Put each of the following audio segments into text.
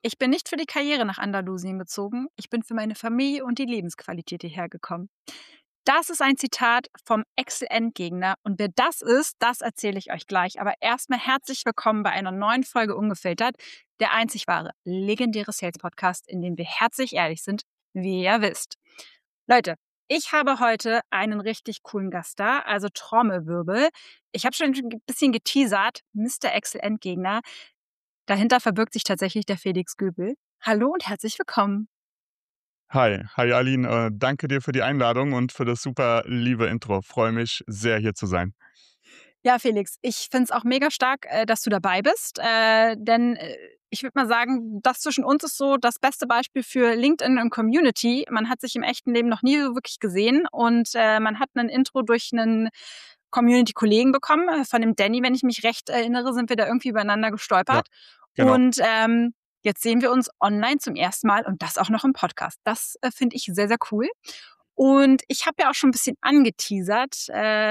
Ich bin nicht für die Karriere nach Andalusien gezogen, ich bin für meine Familie und die Lebensqualität hierher gekommen. Das ist ein Zitat vom Excel-Endgegner und wer das ist, das erzähle ich euch gleich. Aber erstmal herzlich willkommen bei einer neuen Folge Ungefiltert, der einzig wahre, legendäre Sales-Podcast, in dem wir herzlich ehrlich sind, wie ihr wisst. Leute, ich habe heute einen richtig coolen Gast da, also Trommelwirbel. Ich habe schon ein bisschen geteasert, Mr. Excel-Endgegner. Dahinter verbirgt sich tatsächlich der Felix Göbel. Hallo und herzlich willkommen. Hi Aline, danke dir für die Einladung und für das super liebe Intro. Freue mich sehr, hier zu sein. Ja, Felix, ich finde es auch mega stark, dass du dabei bist, denn ich würde mal sagen, das zwischen uns ist so das beste Beispiel für LinkedIn und Community. Man hat sich im echten Leben noch nie so wirklich gesehen und man hat ein Intro durch einen Community-Kollegen bekommen, von dem Danny, wenn ich mich recht erinnere, sind wir da irgendwie übereinander Ja, gestolpert. genau. Und jetzt sehen wir uns online zum ersten Mal und das auch noch im Podcast. Das finde ich sehr, sehr cool. Und ich habe ja auch schon ein bisschen angeteasert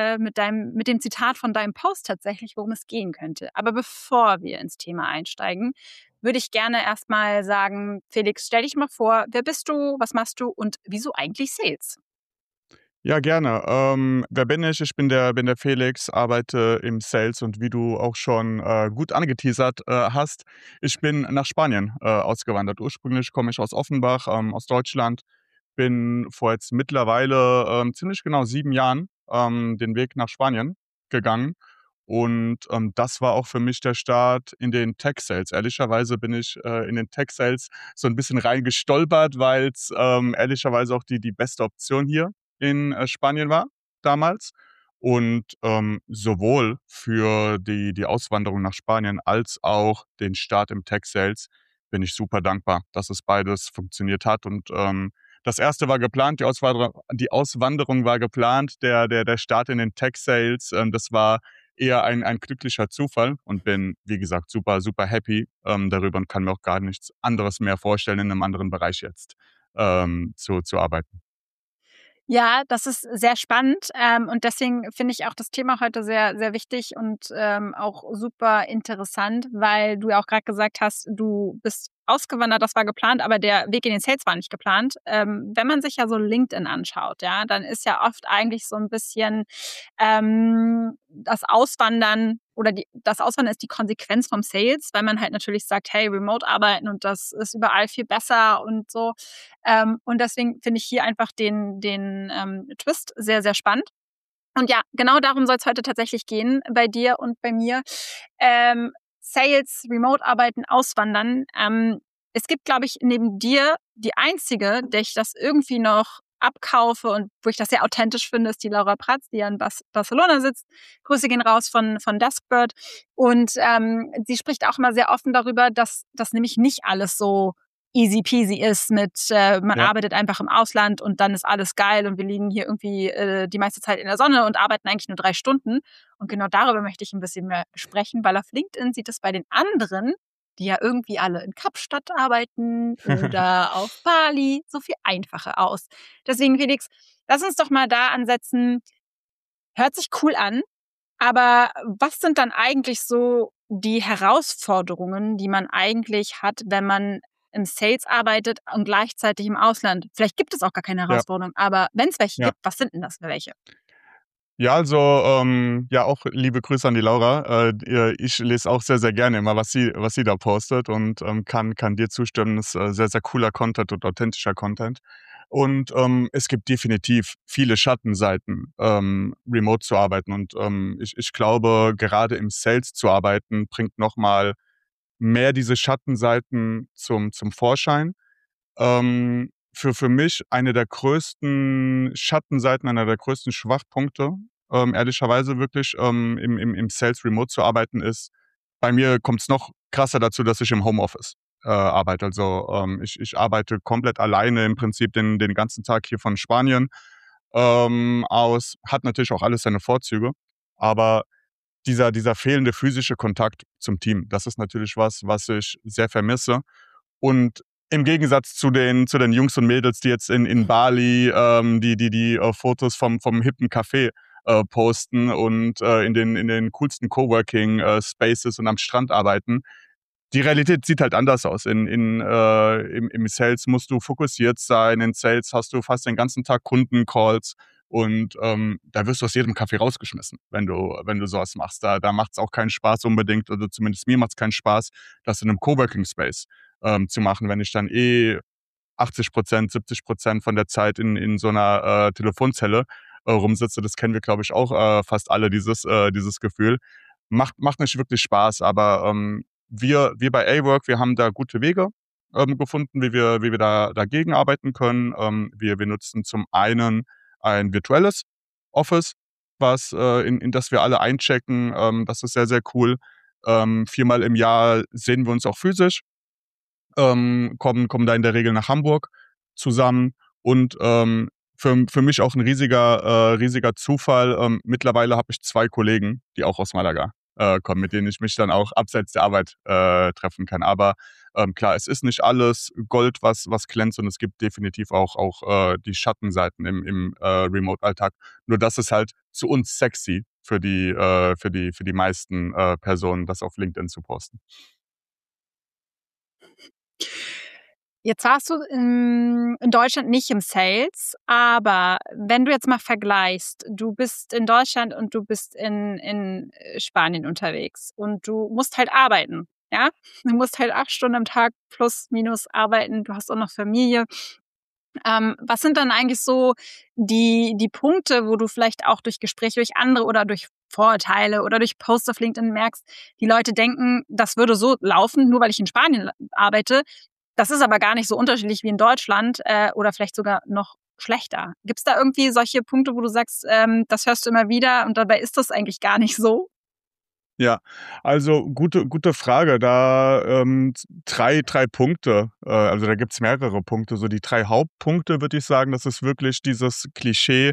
mit dem Zitat von deinem Post tatsächlich, worum es gehen könnte. Aber bevor wir ins Thema einsteigen, würde ich gerne erstmal sagen, Felix, stell dich mal vor, wer bist du, was machst du und wieso eigentlich Sales? Ja, gerne. Wer bin ich? Ich bin der Felix, arbeite im Sales und wie du auch schon gut angeteasert hast, ich bin nach Spanien ausgewandert. Ursprünglich komme ich aus Offenbach, aus Deutschland, bin vor jetzt mittlerweile ziemlich genau 7 Jahren den Weg nach Spanien gegangen. Und das war auch für mich der Start in den Tech-Sales. Ehrlicherweise bin ich in den Tech-Sales so ein bisschen reingestolpert, weil's ehrlicherweise auch die beste Option hier in Spanien war damals. Und sowohl für die Auswanderung nach Spanien als auch den Start im Tech-Sales bin ich super dankbar, dass es beides funktioniert hat. Und das erste war geplant, die Auswanderung war geplant, der Start in den Tech-Sales, das war eher ein glücklicher Zufall und bin, wie gesagt, super, super happy darüber und kann mir auch gar nichts anderes mehr vorstellen, in einem anderen Bereich jetzt zu arbeiten. Ja, das ist sehr spannend und deswegen finde ich auch das Thema heute sehr, sehr wichtig und auch super interessant, weil du ja auch gerade gesagt hast, du bist ausgewandert, das war geplant, aber der Weg in den Sales war nicht geplant. Wenn man sich ja so LinkedIn anschaut, ja, dann ist ja oft eigentlich so ein bisschen das Auswandern oder das Auswandern ist die Konsequenz vom Sales, weil man halt natürlich sagt, hey, remote arbeiten und das ist überall viel besser und so. Und deswegen finde ich hier einfach den Twist sehr, sehr spannend. Und ja, genau darum soll es heute tatsächlich gehen, bei dir und bei mir. Sales, Remote-Arbeiten, Auswandern. Es gibt, glaube ich, neben dir die einzige, der ich das irgendwie noch abkaufe und wo ich das sehr authentisch finde, ist die Laura Pratz, die ja in Barcelona sitzt. Grüße gehen raus von Deskbird. Und sie spricht auch immer sehr offen darüber, dass das nämlich nicht alles so easy peasy ist mit, man Ja. arbeitet einfach im Ausland und dann ist alles geil und wir liegen hier irgendwie die meiste Zeit in der Sonne und arbeiten eigentlich nur 3 Stunden. Und genau darüber möchte ich ein bisschen mehr sprechen, weil auf LinkedIn sieht es bei den anderen, die ja irgendwie alle in Kapstadt arbeiten oder auf Bali, so viel einfacher aus. Deswegen, Felix, lass uns doch mal da ansetzen. Hört sich cool an, aber was sind dann eigentlich so die Herausforderungen, die man eigentlich hat, wenn man im Sales arbeitet und gleichzeitig im Ausland? Vielleicht gibt es auch gar keine Ja, Herausforderungen, aber wenn es welche ja. gibt, was sind denn das für welche? Ja, also, ja, auch liebe Grüße an die Laura. Ich lese auch sehr, sehr gerne immer, was sie da postet und kann dir zustimmen. Das ist sehr, sehr cooler Content und authentischer Content. Und es gibt definitiv viele Schattenseiten, remote zu arbeiten. Und ich glaube, gerade im Sales zu arbeiten, bringt noch mal mehr diese Schattenseiten zum Vorschein. Für mich eine der größten Schattenseiten, einer der größten Schwachpunkte, ehrlicherweise wirklich, im Sales remote zu arbeiten ist. Bei mir kommt es noch krasser dazu, dass ich im Homeoffice arbeite. Also, ich arbeite komplett alleine im Prinzip den ganzen Tag hier von Spanien aus. Hat natürlich auch alles seine Vorzüge, aber dieser fehlende physische Kontakt zum Team, das ist natürlich was ich sehr vermisse. Und im Gegensatz zu den Jungs und Mädels, die jetzt in Bali die Fotos vom hippen Café posten und in den coolsten Coworking Spaces und am Strand arbeiten, Die Realität sieht halt anders aus. Im Sales musst du fokussiert sein. In Sales hast du fast den ganzen Tag Kundencalls und da wirst du aus jedem Kaffee rausgeschmissen, wenn du sowas machst. Da macht es auch keinen Spaß unbedingt, oder zumindest mir macht es keinen Spaß, das in einem Coworking Space zu machen, wenn ich dann 80%, 70% von der Zeit in so einer Telefonzelle rumsitze. Das kennen wir, glaube ich, auch fast alle, dieses Gefühl. Macht nicht wirklich Spaß, aber wir bei A-Work, wir haben da gute Wege gefunden, wie wir da dagegen arbeiten können. Wir nutzen zum einen ein virtuelles Office, in das wir alle einchecken. Das ist sehr, sehr cool. 4-mal im Jahr sehen wir uns auch physisch, kommen da in der Regel nach Hamburg zusammen und für mich auch ein riesiger Zufall. Mittlerweile habe ich 2 Kollegen, die auch aus Malaga kommen, mit denen ich mich dann auch abseits der Arbeit treffen kann. Aber klar, es ist nicht alles Gold, was glänzt, und es gibt definitiv auch die Schattenseiten im Remote-Alltag. Nur das ist halt zu uns sexy für die meisten Personen, das auf LinkedIn zu posten. Jetzt warst du in Deutschland nicht im Sales, aber wenn du jetzt mal vergleichst, du bist in Deutschland und du bist in Spanien unterwegs und du musst halt arbeiten, ja? Du musst halt 8 Stunden am Tag plus minus arbeiten, du hast auch noch Familie. Was sind dann eigentlich so die Punkte, wo du vielleicht auch durch Gespräche, durch andere oder durch Vorurteile oder durch Posts auf LinkedIn merkst, die Leute denken, das würde so laufen, nur weil ich in Spanien arbeite. Das ist aber gar nicht so unterschiedlich wie in Deutschland oder vielleicht sogar noch schlechter. Gibt es da irgendwie solche Punkte, wo du sagst, das hörst du immer wieder und dabei ist das eigentlich gar nicht so? Ja, also gute Frage. Da drei Punkte. Also da gibt's mehrere Punkte. So die 3 Hauptpunkte, würde ich sagen, das ist wirklich dieses Klischee,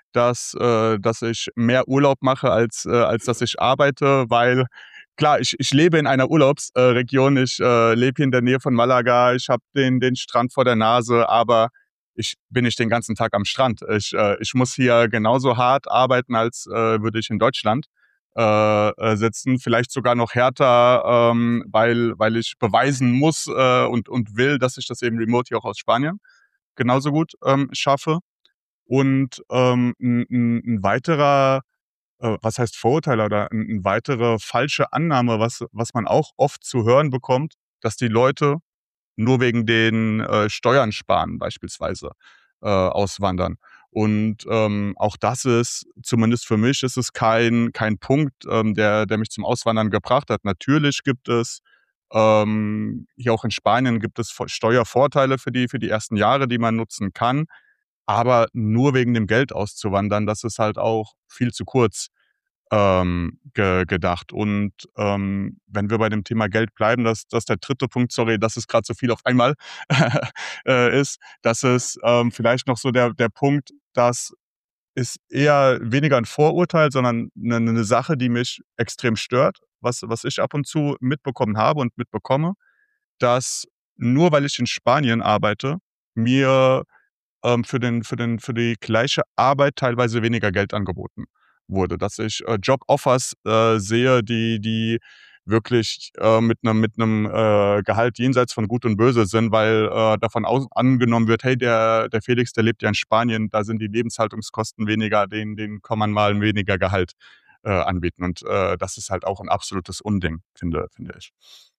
dass ich mehr Urlaub mache, als dass ich arbeite, weil klar, ich lebe in einer Urlaubsregion. Ich lebe hier in der Nähe von Malaga. Ich habe den Strand vor der Nase, aber ich bin nicht den ganzen Tag am Strand. Ich muss hier genauso hart arbeiten, als würde ich in Deutschland sitzen, vielleicht sogar noch härter, weil ich beweisen muss und will, dass ich das eben remote hier auch aus Spanien genauso gut schaffe. Und 'n weiterer, was heißt Vorurteil, oder 'n weitere falsche Annahme, was man auch oft zu hören bekommt, dass die Leute nur wegen den Steuern sparen beispielsweise auswandern. Und auch das ist, zumindest für mich, ist es kein Punkt, der mich zum Auswandern gebracht hat. Natürlich gibt es hier auch in Spanien gibt es Steuervorteile für die ersten Jahre, die man nutzen kann, aber nur wegen dem Geld auszuwandern, das ist halt auch viel zu kurz gedacht. Und wenn wir bei dem Thema Geld bleiben, das der dritte Punkt, sorry, dass es gerade so viel auf einmal ist, das ist vielleicht noch so der Punkt, dass ist eher weniger ein Vorurteil, sondern eine Sache, die mich extrem stört, was ich ab und zu mitbekommen habe und mitbekomme, dass nur weil ich in Spanien arbeite, mir für die gleiche Arbeit teilweise weniger Geld angeboten wurde. Dass ich Job-Offers sehe, die wirklich mit 'nem Gehalt jenseits von Gut und Böse sind, weil davon angenommen wird: „Hey, der Felix, der lebt ja in Spanien, da sind die Lebenshaltungskosten weniger, den kann man mal weniger Gehalt anbieten." Und das ist halt auch ein absolutes Unding, finde ich.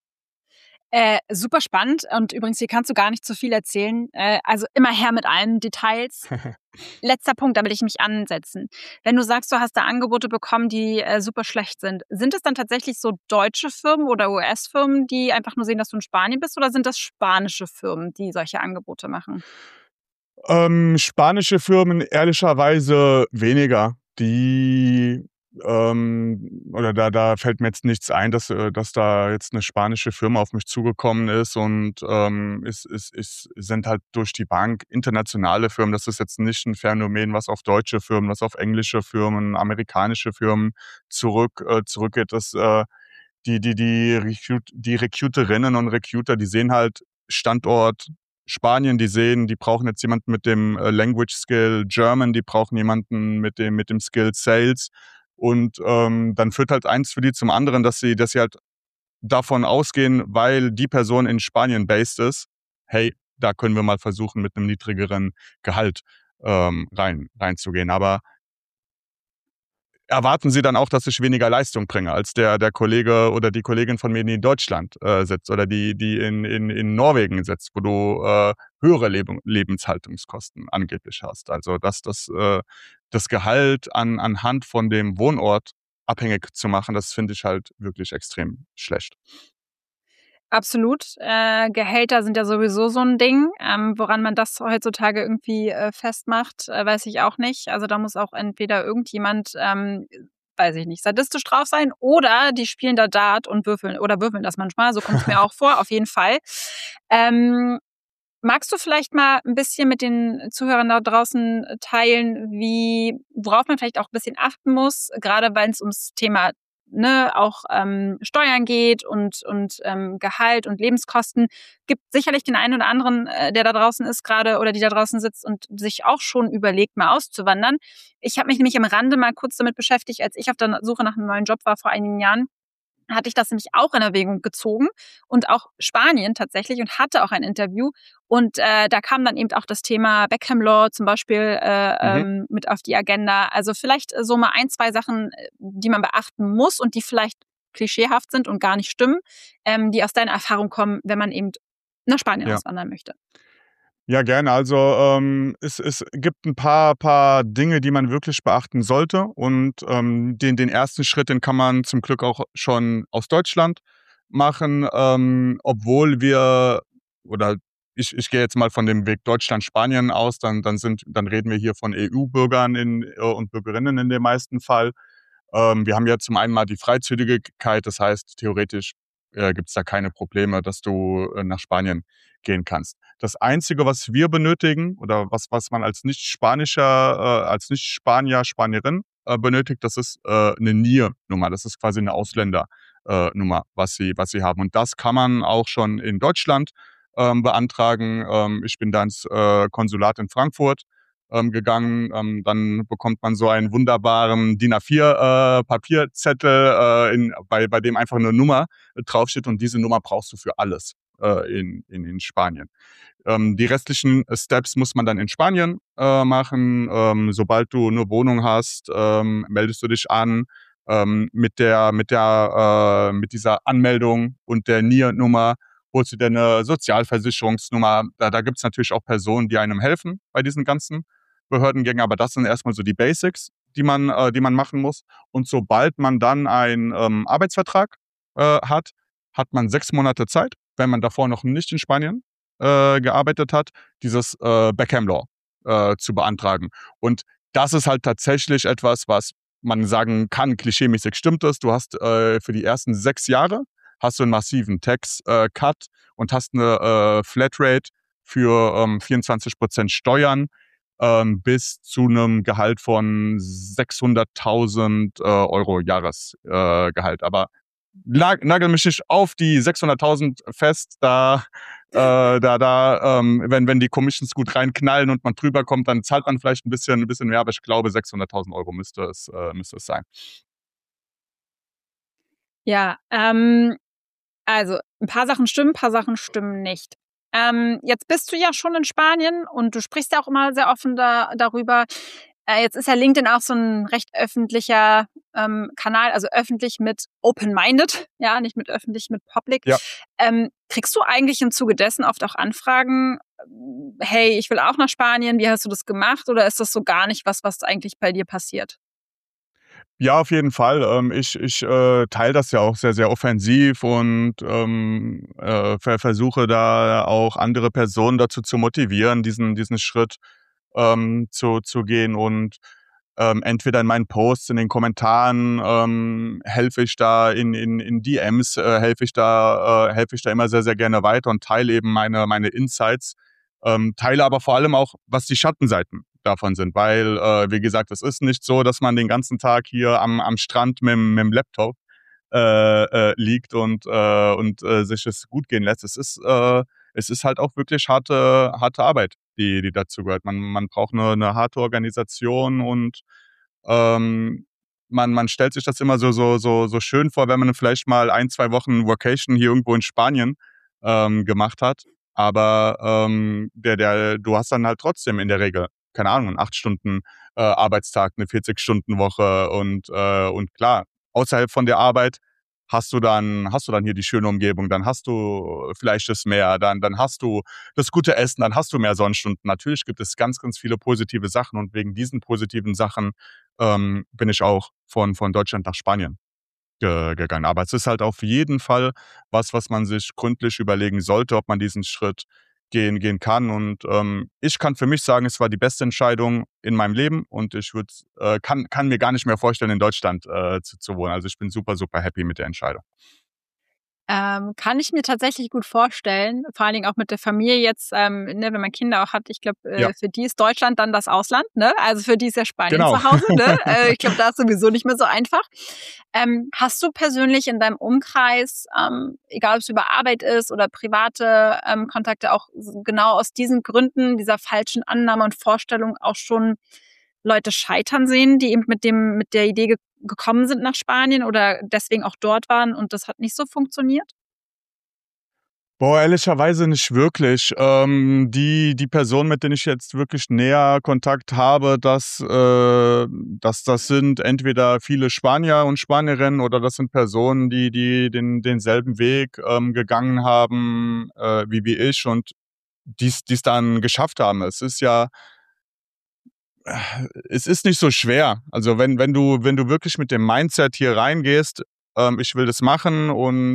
Super spannend und übrigens, hier kannst du gar nicht zu viel erzählen. Also immer her mit allen Details. Letzter Punkt, da will ich mich ansetzen. Wenn du sagst, du hast da Angebote bekommen, die super schlecht sind es dann tatsächlich so deutsche Firmen oder US-Firmen, die einfach nur sehen, dass du in Spanien bist, oder sind das spanische Firmen, die solche Angebote machen? Spanische Firmen ehrlicherweise weniger. Oder da fällt mir jetzt nichts ein, dass da jetzt 'ne spanische Firma auf mich zugekommen ist, und es sind halt durch die Bank internationale Firmen. Das ist jetzt nicht 'n Phänomen, was auf deutsche Firmen, was auf englische Firmen, amerikanische Firmen zurückgeht. Die Recruiterinnen und Recruiter, die sehen halt Standort Spanien, die brauchen jetzt jemanden mit dem Language Skill German, die brauchen jemanden mit dem Skill Sales, und dann führt halt eins für die zum anderen, dass sie halt davon ausgehen, weil die Person in Spanien based ist, hey, da können wir mal versuchen, mit einem niedrigeren Gehalt reinzugehen. Aber erwarten Sie dann auch, dass ich weniger Leistung bringe als der Kollege oder die Kollegin von mir, die in Deutschland sitzt oder die in Norwegen sitzt, wo du höhere Lebenshaltungskosten angeblich hast. Also das Gehalt anhand von dem Wohnort abhängig zu machen, das finde ich halt wirklich extrem schlecht. Absolut. Gehälter sind ja sowieso so ein Ding. Woran man das heutzutage irgendwie, festmacht, weiß ich auch nicht. Also, da muss auch entweder irgendjemand, weiß ich nicht, sadistisch drauf sein oder die spielen da Dart und würfeln das manchmal. So kommt es mir auch vor, auf jeden Fall. Ähm, Magst du vielleicht mal ein bisschen mit den Zuhörern da draußen teilen, worauf man vielleicht auch ein bisschen achten muss, gerade wenn es ums Thema, ne, auch, Steuern geht und Gehalt und Lebenskosten. Gibt sicherlich den einen oder anderen, der da draußen ist gerade oder die da draußen sitzt und sich auch schon überlegt, mal auszuwandern. Ich habe mich nämlich am Rande mal kurz damit beschäftigt, als ich auf der Suche nach einem neuen Job war vor einigen Jahren, hatte ich das nämlich auch in Erwägung gezogen und auch Spanien tatsächlich und hatte auch ein Interview. Und da kam dann eben auch das Thema Beckham Law zum Beispiel Mhm. mit auf die Agenda. Also vielleicht so mal ein, zwei Sachen, die man beachten muss und die vielleicht klischeehaft sind und gar nicht stimmen, die aus deiner Erfahrung kommen, wenn man eben nach Spanien Ja. auswandern möchte. Ja, gerne. Also, es gibt ein paar Dinge, die man wirklich beachten sollte und, den ersten Schritt, den kann man zum Glück auch schon aus Deutschland machen, obwohl wir oder ich gehe jetzt mal von dem Weg Deutschland-Spanien aus, dann reden wir hier von EU-Bürgern und Bürgerinnen in dem meisten Fall. Wir haben ja zum einen mal die Freizügigkeit, das heißt, theoretisch, gibt es da keine Probleme, dass du, nach Spanien gehen kannst. Das Einzige, was wir benötigen oder was man als Nicht-Spanier, Spanierin, benötigt, das ist, 'ne NIE-Nummer. Das ist quasi eine Ausländer Nummer, was sie haben. Und das kann man auch schon in Deutschland, beantragen. Ich bin da ins, Konsulat in Frankfurt, gegangen. Dann bekommt man so einen wunderbaren DIN A4, Papierzettel, bei dem einfach eine Nummer draufsteht und diese Nummer brauchst du für alles, in Spanien. Die restlichen Steps muss man dann in Spanien, machen. Sobald du eine Wohnung hast, meldest du dich an, mit dieser Anmeldung und der NIE-Nummer holst du dir 'ne Sozialversicherungsnummer. Da gibt's natürlich auch Personen, die einem helfen bei diesen ganzen Behördengängen, aber das sind erst mal so die Basics, die man machen muss. Und sobald man dann einen, Arbeitsvertrag, hat man 6 Monate Zeit, wenn man davor noch nicht in Spanien, gearbeitet hat, dieses, Beckham Law, zu beantragen. Und das ist halt tatsächlich etwas, was man sagen kann, klischeemäßig stimmt es. Du hast, für die ersten 6 Jahre hast du einen massiven Tax, Cut und hast eine Flatrate für, 24% Steuern, bis zu einem Gehalt von 600.000 Euro Jahresgehalt. Aber nagel mich nicht auf die 600.000 fest, wenn die Commissions gut reinknallen und man drüber kommt, dann zahlt man vielleicht ein bisschen mehr, aber ich glaube, 600.000 Euro müsste es sein. Ja, also ein paar Sachen stimmen, ein paar Sachen stimmen nicht. Jetzt bist du ja schon in Spanien und du sprichst ja auch immer sehr offen darüber. Jetzt ist ja LinkedIn auch so ein recht öffentlicher, Kanal, also öffentlich mit open-minded, ja, nicht mit öffentlich, mit public. Ja. Kriegst du eigentlich im Zuge dessen oft auch Anfragen: „Hey, ich will auch nach Spanien, wie hast du das gemacht?“ Oder ist das so gar nicht was eigentlich bei dir passiert? Ja, auf jeden Fall. Ich teile das ja auch sehr, sehr offensiv und, versuche da auch andere Personen dazu zu motivieren, diesen Schritt, zu gehen und, entweder in meinen Posts, in den Kommentaren, helfe ich da in DMs, helfe ich da immer sehr, sehr gerne weiter und teile eben meine Insights, teile aber vor allem auch, was die Schattenseiten davon sind, weil, wie gesagt, es ist nicht so, dass man den ganzen Tag hier am Strand mit'm Laptop, liegt und sich es gut gehen lässt. Es ist halt auch wirklich harte Arbeit, die dazu gehört. Man braucht 'ne harte Organisation und, ähm, man stellt sich das immer so schön vor, wenn man vielleicht mal 1, 2 Wochen Vacation hier irgendwo in Spanien gemacht hat. Aber du hast dann halt trotzdem in der Regel, keine Ahnung, 'n 8 Stunden Arbeitstag, eine 40-Stunden-Woche und klar, außerhalb von der Arbeit hast du dann hier die schöne Umgebung, dann hast du vielleicht das Meer, dann hast du das gute Essen, dann hast du mehr Sonnenstunden. Natürlich gibt es ganz, ganz viele positive Sachen und wegen diesen positiven Sachen bin ich auch von Deutschland nach Spanien gegangen. Aber es ist halt auf jeden Fall was man sich gründlich überlegen sollte, ob man diesen Schritt gehen kann. Und ich kann für mich sagen, es war die beste Entscheidung in meinem Leben und ich kann mir gar nicht mehr vorstellen, in Deutschland zu wohnen. Also ich bin super, super happy mit der Entscheidung. Kann ich mir tatsächlich gut vorstellen, vor allen Dingen auch mit der Familie jetzt, ne, wenn man Kinder auch hat. Ich glaube, Ja, für die ist Deutschland dann das Ausland, ne? Also für die ist ja Spanien genau. zu Hause, ne? Ich glaube, da ist sowieso nicht mehr so einfach. Hast du persönlich in deinem Umkreis, egal ob es über Arbeit ist oder private Kontakte, auch genau aus diesen Gründen, dieser falschen Annahme und Vorstellung auch schon Leute scheitern sehen, die eben mit der Idee gekommen sind nach Spanien oder deswegen auch dort waren und das hat nicht so funktioniert? Boah, ehrlicherweise nicht wirklich. Die Personen, mit denen ich jetzt wirklich näher Kontakt habe, das sind entweder viele Spanier und Spanierinnen oder das sind Personen, die denselben Weg gegangen haben wie ich und die's dann geschafft haben. Es ist nicht so schwer. Also wenn du wirklich mit dem Mindset hier reingehst, ich will das machen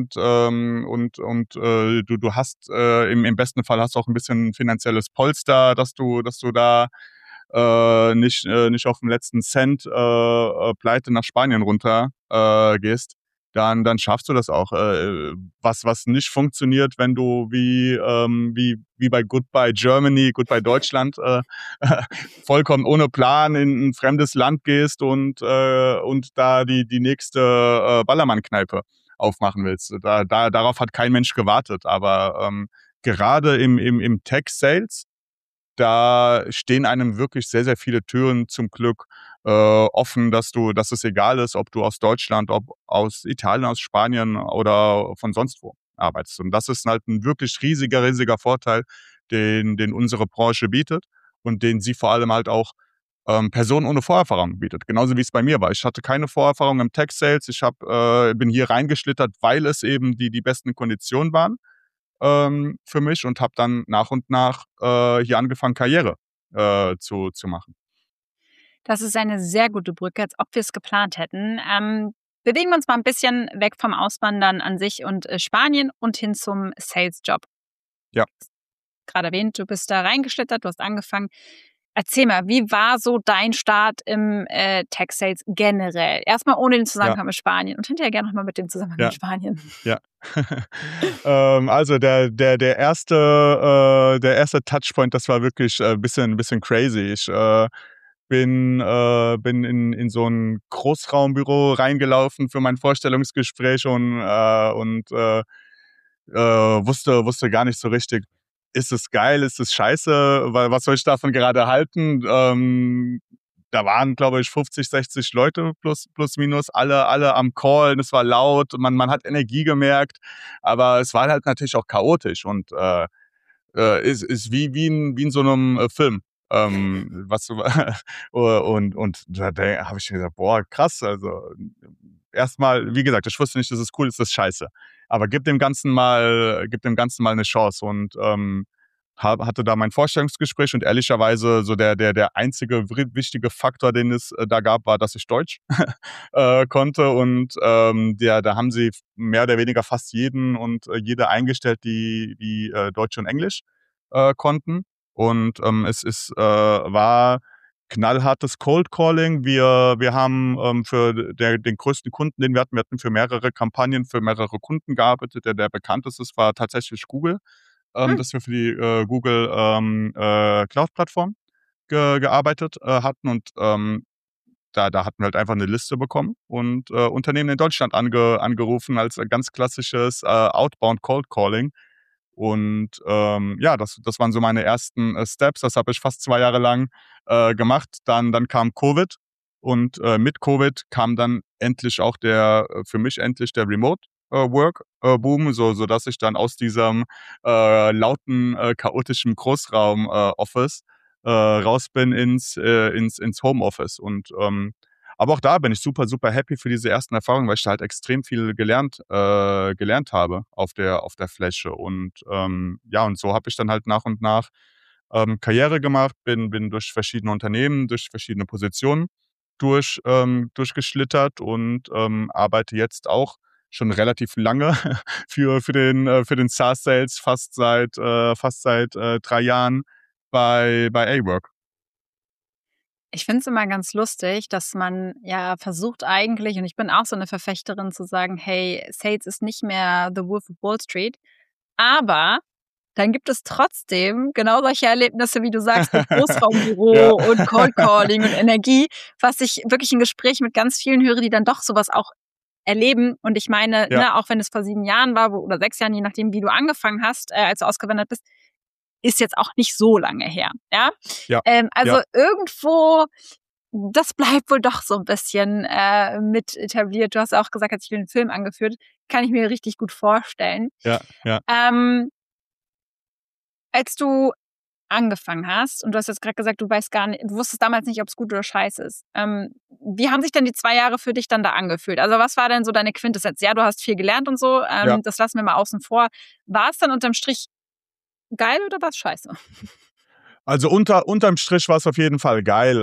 und du hast im besten Fall hast du auch ein bisschen finanzielles Polster, dass du da nicht auf dem letzten Cent Pleite nach Spanien runter gehst, dann schaffst du das auch. Was nicht funktioniert, wenn du wie bei Goodbye Germany, Goodbye Deutschland vollkommen ohne Plan in ein fremdes Land gehst und da die nächste Ballermann-Kneipe aufmachen willst. Darauf hat kein Mensch gewartet. Aber gerade im Tech-Sales, da stehen einem wirklich sehr, sehr viele Türen zum Glück offen, dass es egal ist, ob du aus Deutschland, ob aus Italien, aus Spanien oder von sonst wo arbeitest. Und das ist halt ein wirklich riesiger, riesiger Vorteil, den unsere Branche bietet und den sie vor allem halt auch Personen ohne Vorerfahrung bietet. Genauso wie es bei mir war. Ich hatte keine Vorerfahrung im Tech-Sales. Bin hier reingeschlittert, weil es eben die besten Konditionen waren für mich und habe dann nach und nach hier angefangen, Karriere zu machen. Das ist eine sehr gute Brücke, als ob wir es geplant hätten. Bewegen wir uns mal ein bisschen weg vom Auswandern an sich und Spanien und hin zum Sales-Job. Ja, Gerade erwähnt, du bist da reingeschlittert, du hast angefangen. Erzähl mal, wie war so dein Start im Tech-Sales generell? Erstmal ohne den ja, Zusammenhang mit Spanien und hinterher gerne nochmal mit dem Zusammenhang mit ja, Spanien. ja. Also der erste Touchpoint, das war wirklich bisschen crazy. Ich bin in so ein Großraumbüro reingelaufen für mein Vorstellungsgespräch und wusste gar nicht so richtig, ist es geil, ist es scheiße, weil was soll ich davon gerade halten? Da waren, glaube ich, 50, 60 Leute plus minus, alle am Callen, es war laut, man hat Energie gemerkt, aber es war halt natürlich auch chaotisch und ist wie in so einem Film. Was du und da habe ich mir gesagt: „Boah, krass, also erstmal, wie gesagt, ich wusste nicht, das ist cool, das ist scheiße. Aber gib dem Ganzen mal eine Chance und hatte da mein Vorstellungsgespräch und ehrlicherweise so der einzige wichtige Faktor, den es da gab, war, dass ich Deutsch konnte und da haben sie mehr oder weniger fast jeden und jede eingestellt, die Deutsch und Englisch konnten. Und war knallhartes Cold Calling. Wir haben für den größten Kunden, den wir hatten für mehrere Kampagnen, für mehrere Kunden gearbeitet. Der bekannteste war tatsächlich Google, Hm. dass wir für die Google Cloud-Plattform gearbeitet hatten und da hatten wir halt einfach eine Liste bekommen und Unternehmen in Deutschland angerufen als ganz klassisches Outbound Cold Calling. Und ja, das waren so meine ersten Steps. Das habe ich fast 2 Jahre lang gemacht. Dann kam Covid Und mit Covid kam dann endlich auch für mich endlich der Remote Work Boom, sodass ich dann aus diesem lauten, chaotischen Großraum Office raus bin ins Homeoffice. Und aber auch da bin ich super, super happy für diese ersten Erfahrungen, weil ich da halt extrem viel gelernt habe auf der Fläche. Und ja, und so habe ich dann halt nach und nach Karriere gemacht, bin durch verschiedene Unternehmen, durch verschiedene Positionen durchgeschlittert und arbeite jetzt auch schon relativ lange für den SaaS Sales fast seit 3 Jahren bei Awork. Ich finde es immer ganz lustig, dass man ja versucht eigentlich, und ich bin auch so eine Verfechterin zu sagen: „Hey, Sales ist nicht mehr The Wolf of Wall Street." Aber dann gibt es trotzdem genau solche Erlebnisse, wie du sagst, mit Ja. Großraumbüro und Cold Calling und Energie, was ich wirklich in Gesprächen mit ganz vielen höre, die dann doch so was auch erleben. Und ich meine, Ja, ne, auch wenn es vor 7 Jahren war oder 6 Jahren, je nachdem, wie du angefangen hast, als du ausgewandert bist, ist jetzt auch nicht so lange her, ja? ja, ja, Also irgendwo, das bleibt wohl doch so ein bisschen, mit etabliert. Du hast auch gesagt, hast dich den Film angeführt, kann ich mir richtig gut vorstellen. ja, ja. Ähm, Als du angefangen hast und du hast jetzt gerade gesagt, du wusstest damals nicht, ob es gut oder scheiße ist. Wie haben sich denn die 2 Jahre für dich dann da angefühlt? Also, was war denn so deine Quintessenz? Ja, du hast viel gelernt und so, Ja. das lassen wir mal außen vor. War es dann unterm Strich geil oder war es scheiße? Also unterm Strich war es auf jeden Fall geil.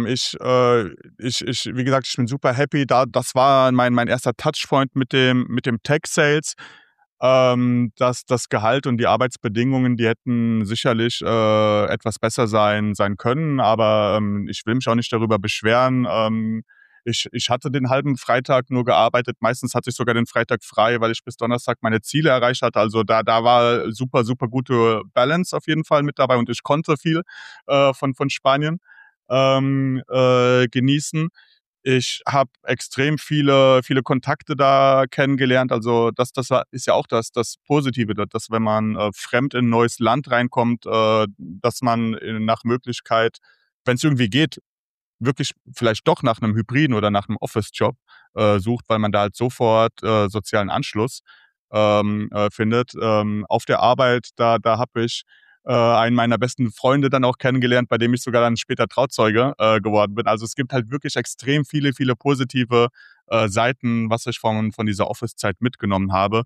Wie gesagt, ich bin super happy. Das war mein erster Touchpoint mit dem Tech Sales. Das Gehalt und die Arbeitsbedingungen, die hätten sicherlich etwas besser sein können, aber ich will mich auch nicht darüber beschweren. Ich hatte den halben Freitag nur gearbeitet. Meistens hatte ich sogar den Freitag frei, weil ich bis Donnerstag meine Ziele erreicht hatte. Also da war super, super gute Balance auf jeden Fall mit dabei und ich konnte viel von Spanien genießen. Ich habe extrem viele Kontakte da kennengelernt. Also ist ja auch das Positive, dass wenn man fremd in 'n neues Land reinkommt, dass man nach Möglichkeit, wenn es irgendwie geht, wirklich vielleicht doch nach einem Hybriden oder nach einem Office-Job sucht, weil man da halt sofort sozialen Anschluss findet. Auf der Arbeit, da habe ich einen meiner besten Freunde dann auch kennengelernt, bei dem ich sogar dann später Trauzeuge geworden bin. Also, es gibt halt wirklich extrem viele positive Seiten, was ich von dieser Office-Zeit mitgenommen habe.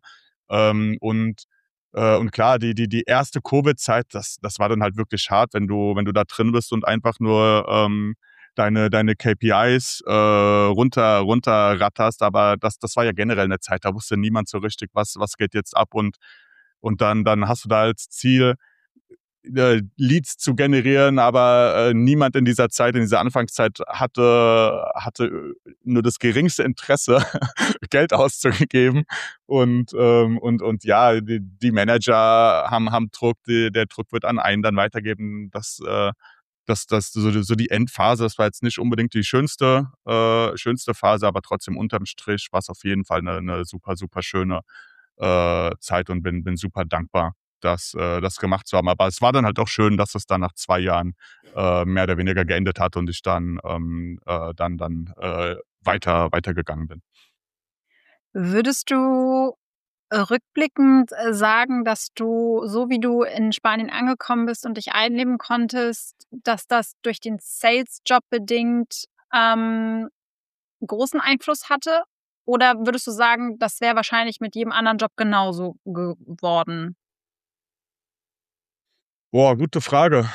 Und klar, die erste Covid-Zeit, das war dann halt wirklich hart, wenn du da drin bist und einfach nur deine KPIs runterratterst, aber das war ja generell eine Zeit, da wusste niemand so richtig, was geht jetzt ab, und dann hast du da als Ziel Leads zu generieren, aber niemand in dieser Zeit, in dieser Anfangszeit hatte nur das geringste Interesse, Geld auszugeben. Und ja, die Manager haben Druck, der Druck wird an einen dann weitergeben. Das so die Endphase, das war jetzt nicht unbedingt die schönste Phase, aber trotzdem unterm Strich war's auf jeden Fall eine super, super schöne Zeit, und bin super dankbar, das gemacht zu haben. Aber es war dann halt auch schön, dass es dann nach 2 Jahren mehr oder weniger geendet hat und ich dann weitergegangen bin. Würdest du rückblickend, sagen, dass du, so wie du in Spanien angekommen bist und dich einleben konntest, dass das durch den Sales-Job bedingt, großen Einfluss hatte? Oder würdest du sagen, das wäre wahrscheinlich mit jedem anderen Job genauso geworden? Boah, gute Frage.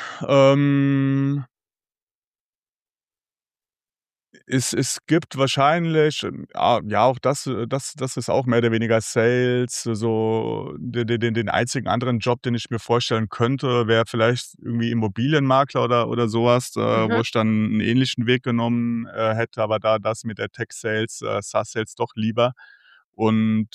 Es gibt wahrscheinlich, ja, auch das ist auch mehr oder weniger Sales. So den einzigen anderen Job, den ich mir vorstellen könnte, wäre vielleicht irgendwie Immobilienmakler oder sowas, wo Mhm. ich dann einen ähnlichen Weg genommen hätte, aber da das mit der Tech Sales, SaaS Sales doch lieber. Und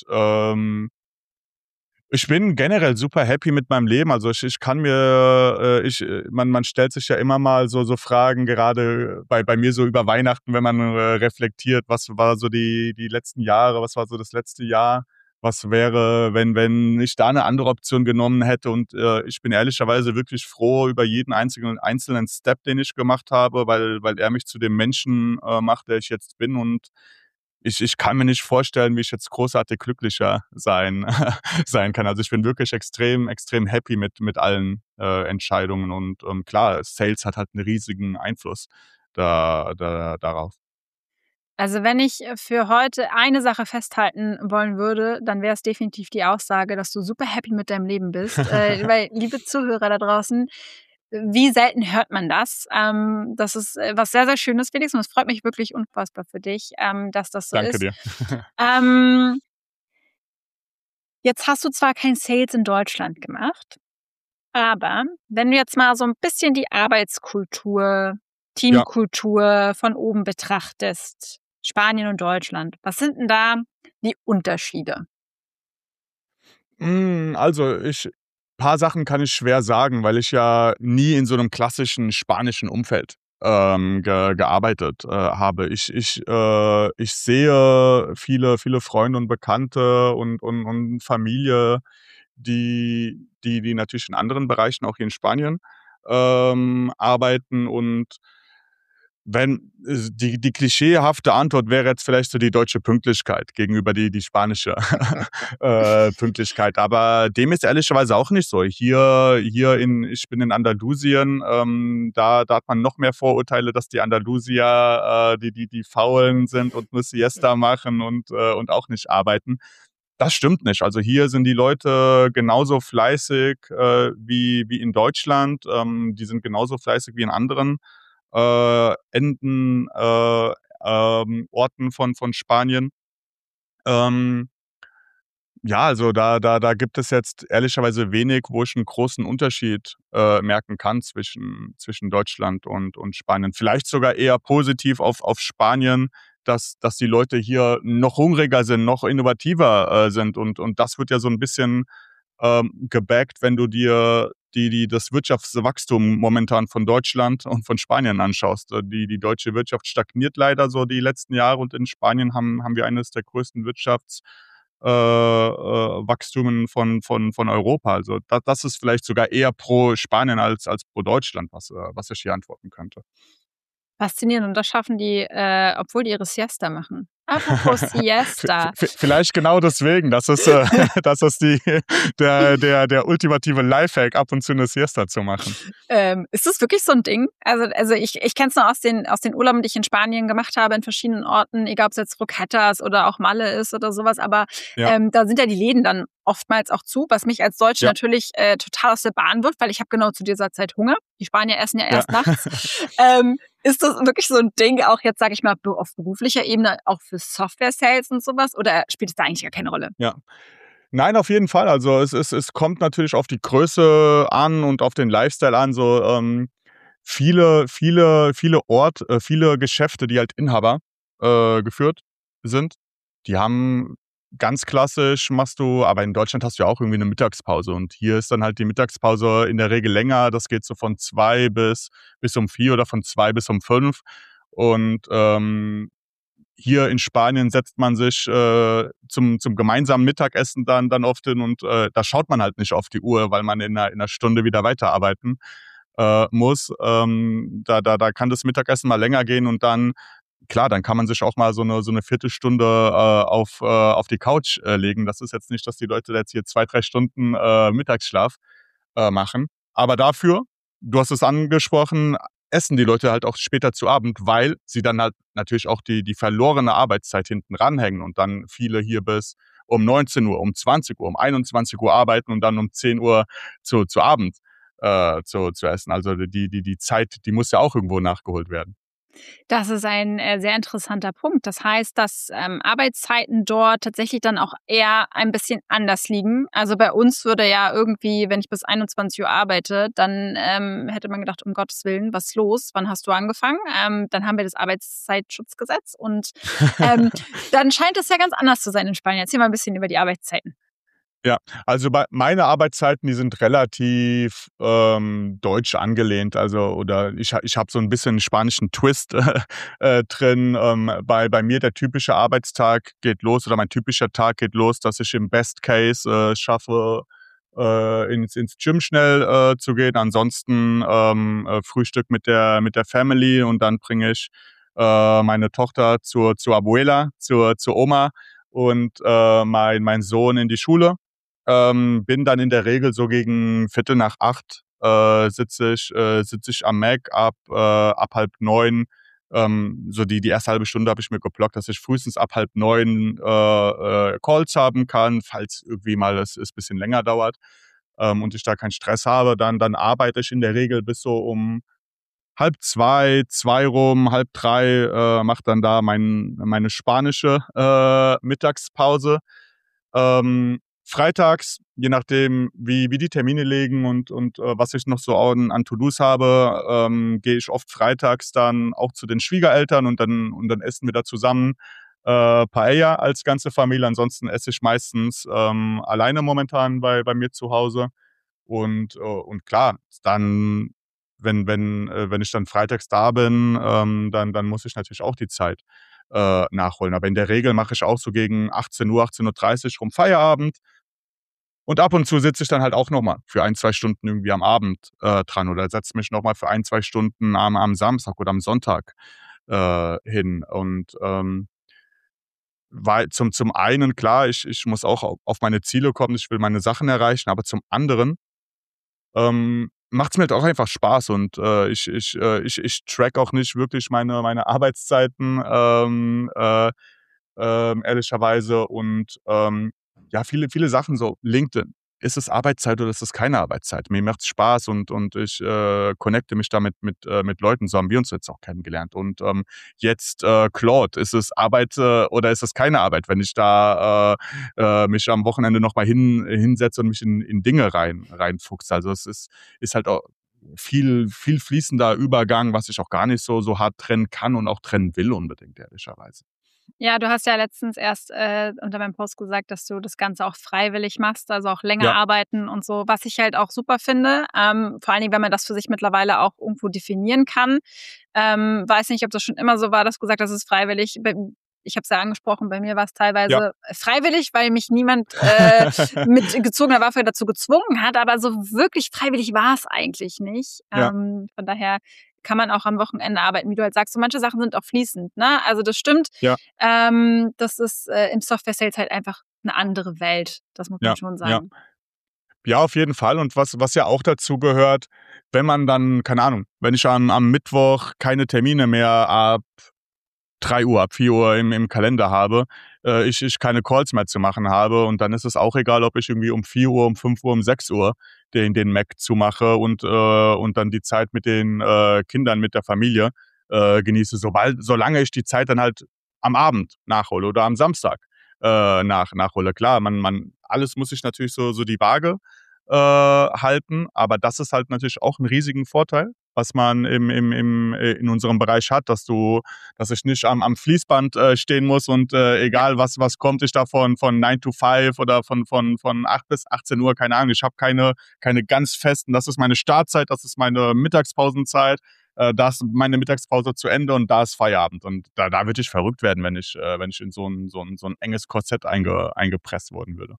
ich bin generell super happy mit meinem Leben. Also, ich kann mir man stellt sich ja immer mal so Fragen, gerade bei mir so über Weihnachten, wenn man reflektiert, was war so die letzten Jahre, was war so das letzte Jahr. was wäre, wenn ich da eine andere Option genommen hätte. Und ich bin ehrlicherweise wirklich froh über jeden einzelnen Step, den ich gemacht habe, weil er mich zu dem Menschen macht, der ich jetzt bin. Und ich kann mir nicht vorstellen, wie ich jetzt großartig glücklicher sein sein kann. Also, ich bin wirklich extrem, extrem happy mit allen Entscheidungen. Und klar, Sales hat halt einen riesigen Einfluss darauf. Also, wenn ich für heute eine Sache festhalten wollen würde, dann wäre es definitiv die Aussage, dass du super happy mit deinem Leben bist. Weil, liebe Zuhörer da draußen, wie selten hört man das? Das ist was sehr, sehr Schönes, Felix, und es freut mich wirklich unfassbar für dich, dass das so Danke ist. dir. Ähm, Jetzt hast du zwar kein Sales in Deutschland gemacht, aber wenn du jetzt mal so ein bisschen die Arbeitskultur, Ja. Teamkultur von oben betrachtest, Spanien und Deutschland, was sind denn da die Unterschiede? Also, paar Sachen kann ich schwer sagen, weil ich ja nie in so 'nem klassischen spanischen Umfeld gearbeitet habe. Ich sehe viele Freunde und Bekannte und Familie, die natürlich in anderen Bereichen auch hier in Spanien arbeiten. Und wenn die klischeehafte Antwort wäre jetzt vielleicht so die deutsche Pünktlichkeit gegenüber die spanische Pünktlichkeit, aber dem ist ehrlicherweise auch nicht so. Ich bin in Andalusien, da hat man noch mehr Vorurteile, dass die Andalusier, die Faulen sind und nur Siesta machen und auch nicht arbeiten. Das stimmt nicht. Also, hier sind die Leute genauso fleißig wie in Deutschland. Die sind genauso fleißig wie in anderen Enden Orten von Spanien. Ähm, ja, also da gibt es jetzt ehrlicherweise wenig, wo ich einen großen Unterschied merken kann zwischen Deutschland und Spanien. Vielleicht sogar eher positiv auf Spanien, dass die Leute hier noch hungriger sind, noch innovativer sind. Und das wird ja so ein bisschen gebackt, wenn du dir das Wirtschaftswachstum momentan von Deutschland und von Spanien anschaust. Die deutsche Wirtschaft stagniert leider so die letzten Jahre, und in Spanien haben wir eines der größten Wachstummen von Europa. Also das ist vielleicht sogar eher pro Spanien als pro Deutschland, was ich hier antworten könnte. Faszinierend, und das schaffen die, obwohl die ihre Siesta machen. Apropos Siesta. Vielleicht genau deswegen, das ist der ultimative Lifehack, ab und zu eine Siesta zu machen. Ist das wirklich so ein Ding? Also ich kenne es nur aus den Urlauben, die ich in Spanien gemacht habe, in verschiedenen Orten, egal ob's jetzt Roquetas oder auch Malle ist oder sowas, aber, Ja, da sind ja die Läden dann oftmals auch zu, was mich als Deutsche ja, natürlich, total aus der Bahn wirft, weil ich habe genau zu dieser Zeit Hunger. Die Spanier essen ja ja. erst nachts. Ist das wirklich so ein Ding, auch jetzt, sage ich mal, auf beruflicher Ebene, auch für Software-Sales und sowas, oder spielt es da eigentlich gar keine Rolle? Ja. Nein, auf jeden Fall. Also, es kommt natürlich auf die Größe an und auf den Lifestyle an. So, viele Geschäfte, die halt Inhaber geführt sind, die haben ganz klassisch machst du, aber in Deutschland hast du ja auch irgendwie eine Mittagspause, und hier ist dann halt die Mittagspause in der Regel länger. Das geht so von 2 bis um 4 oder von 2 bis um 5. Und hier in Spanien setzt man sich zum gemeinsamen Mittagessen dann oft hin, und da schaut man halt nicht auf die Uhr, weil man in 'ner Stunde wieder weiterarbeiten muss. Da kann das Mittagessen mal länger gehen, und dann klar, dann kann man sich auch mal so eine Viertelstunde auf die Couch legen. Das ist jetzt nicht, dass die Leute da jetzt hier 2 3 Stunden Mittagsschlaf machen. Aber dafür, du hast es angesprochen, essen die Leute halt auch später zu Abend, weil sie dann halt natürlich auch die verlorene Arbeitszeit hinten ranhängen, und dann viele hier bis um 19 Uhr, um 20 Uhr, um 21 Uhr arbeiten und dann um 10 Uhr zu Abend zu essen. Also die Zeit, die muss ja auch irgendwo nachgeholt werden. Das ist ein, sehr interessanter Punkt. Das heißt, dass, Arbeitszeiten dort tatsächlich dann auch eher ein bisschen anders liegen. Also, bei uns würde ja irgendwie, wenn ich bis 21 Uhr arbeite, dann, hätte man gedacht: „Um Gottes Willen, was ist los? Wann hast du angefangen?“ Dann haben wir das Arbeitszeitschutzgesetz, und, ähm, dann scheint es ja ganz anders zu sein in Spanien. Erzähl mal ein bisschen über die Arbeitszeiten. Ja, also meine Arbeitszeiten, die sind relativ, deutsch angelehnt, also oder ich habe so ein bisschen 'n spanischen Twist, drin. Bei mir der typische Arbeitstag geht los oder mein typischer Tag geht los, dass ich im Best Case, schaffe, ins Gym schnell, zu gehen. Ansonsten, Frühstück mit der Family und dann bringe ich, meine Tochter zur Abuela, zur Oma und, mein Sohn in die Schule. Bin dann in der Regel so gegen 7:45, sitze ich am Mac ab 8:30. So die erste halbe Stunde habe ich mir geblockt, dass ich frühestens ab 8:30, Calls haben kann, falls irgendwie mal es bisschen länger dauert, und ich da keinen Stress habe. Dann arbeite ich in der Regel bis so um 1:30, 2 rum, 2:30, mache dann da meine spanische, Mittagspause. Freitags, je nachdem, wie die Termine liegen und was ich noch so an To-dos habe, gehe ich oft freitags dann auch zu den Schwiegereltern und dann essen wir da zusammen, Paella als ganze Familie. Ansonsten esse ich meistens, alleine momentan bei mir zu Hause. Und klar, dann, wenn ich dann freitags da bin, dann muss ich natürlich auch die Zeit, nachholen. Aber in der Regel mache ich auch so gegen 18:00, 18:30 rum Feierabend. Und ab und zu sitze ich dann halt auch noch mal für 1, 2 Stunden irgendwie am Abend, dran oder setze mich noch mal für 1, 2 Stunden am Samstag oder am Sonntag, hin. Und, weil zum einen, klar, ich muss auch auf meine Ziele kommen, ich will meine Sachen erreichen, aber zum anderen, macht's mir halt auch einfach Spaß und, ich track auch nicht wirklich meine Arbeitszeiten, ehrlicherweise und, ja, viele Sachen so LinkedIn. Ist es Arbeitszeit oder ist es keine Arbeitszeit? Mir macht's Spaß und ich, connecte mich damit mit Leuten. So haben wir uns jetzt auch kennengelernt. Und, jetzt, Claude, ist es Arbeit, oder ist es keine Arbeit, wenn ich da, mich am Wochenende noch mal hinsetze und mich in Dinge reinfuchse? Also, es ist halt auch viel fließender Übergang, was ich auch gar nicht so hart trennen kann und auch trennen will unbedingt, ehrlicherweise. Ja, du hast ja letztens erst, unter meinem Post gesagt, dass du das Ganze auch freiwillig machst, also auch länger Ja, arbeiten und so, was ich halt auch super finde, vor allen Dingen, wenn man das für sich mittlerweile auch irgendwo definieren kann. Weiß nicht, ob das schon immer so war, dass du gesagt hast, es ist freiwillig. Ich habe es ja angesprochen, bei mir war es ja. teilweise freiwillig, weil mich niemand mit gezogener Waffe dazu gezwungen hat, aber so wirklich freiwillig war es eigentlich nicht. Ja, Von daher kann man auch am Wochenende arbeiten, wie du halt sagst. So manche Sachen sind auch fließend, ne? Also das stimmt. ja, Das ist im Software Sales halt einfach eine andere Welt. Das muss man ja, schon ja. sagen. Ja, auf jeden Fall. Und was ja auch dazu gehört, wenn man dann, keine Ahnung, wenn ich am Mittwoch keine Termine mehr ab 3 Uhr, ab 4 Uhr im Kalender habe, ich keine Calls mehr zu machen habe und dann ist es auch egal, ob ich irgendwie um 4 Uhr, um 5 Uhr, um 6 Uhr den Mac zumache und dann die Zeit mit den, Kindern, mit der Familie, genieße, solange ich die Zeit dann halt am Abend nachhole oder am Samstag, nachhole. Klar, man alles muss sich natürlich so die Waage, halten, aber das ist halt natürlich auch 'n riesigen Vorteil, was man in unserem Bereich hat, dass ich nicht am Fließband, stehen muss und, Ja. egal was kommt, ich da von 9 to 5 oder von 8 bis 18 Uhr, keine Ahnung. Ich habe keine ganz festen, das ist meine Startzeit, das ist meine Mittagspausenzeit, da ist meine Mittagspause zu Ende und da ist Feierabend. Und da würde ich verrückt werden, wenn ich in so ein enges Korsett eingepresst worden würde.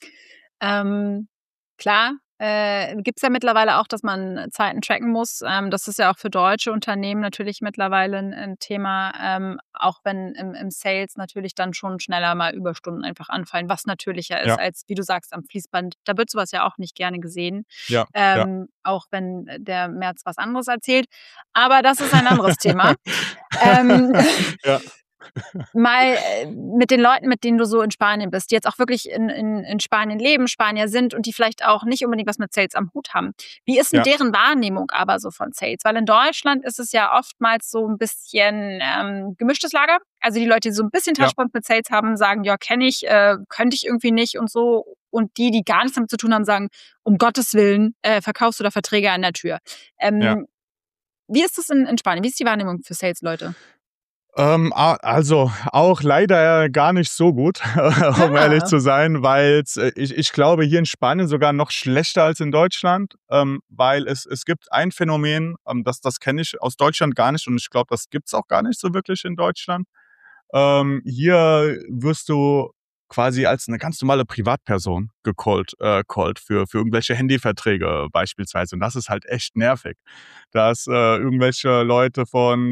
Ähm, klar, gibt's ja mittlerweile auch, dass man Zeiten tracken muss. Das ist ja auch für deutsche Unternehmen natürlich mittlerweile ein Thema, auch wenn im Sales natürlich dann schon schneller mal Überstunden einfach anfallen, was natürlicher ist Ja, als, wie du sagst, am Fließband. Da wird sowas ja auch nicht gerne gesehen, ja, ja. auch wenn der März was anderes erzählt. Aber das ist ein anderes Thema. Ähm Ja, Mal, mit den Leuten, mit denen du so in Spanien bist, die jetzt auch wirklich in Spanien leben, Spanier sind und die vielleicht auch nicht unbedingt was mit Sales am Hut haben. Wie ist denn ja, deren Wahrnehmung aber so von Sales? Weil in Deutschland ist es ja oftmals so 'n bisschen, gemischtes Lager. Also die Leute, die so 'n bisschen ja, Touchpoint mit Sales haben, sagen: „Ja, kenne ich, könnte ich irgendwie nicht“ und so. Und die gar nichts damit zu tun haben, sagen: „Um Gottes Willen, verkaufst du da Verträge an der Tür.“ ja. Ähm, wie ist das in Spanien? Wie ist die Wahrnehmung für Sales-Leute? Also, auch leider gar nicht so gut, um ehrlich Ah, zu sein, weil's ich glaube, hier in Spanien sogar noch schlechter als in Deutschland, weil es gibt ein Phänomen, das kenne ich aus Deutschland gar nicht und ich glaube, das gibt's auch gar nicht so wirklich in Deutschland. Hier wirst du quasi als 'ne ganz normale Privatperson callt für irgendwelche Handyverträge beispielsweise und das ist halt echt nervig, dass, irgendwelche Leute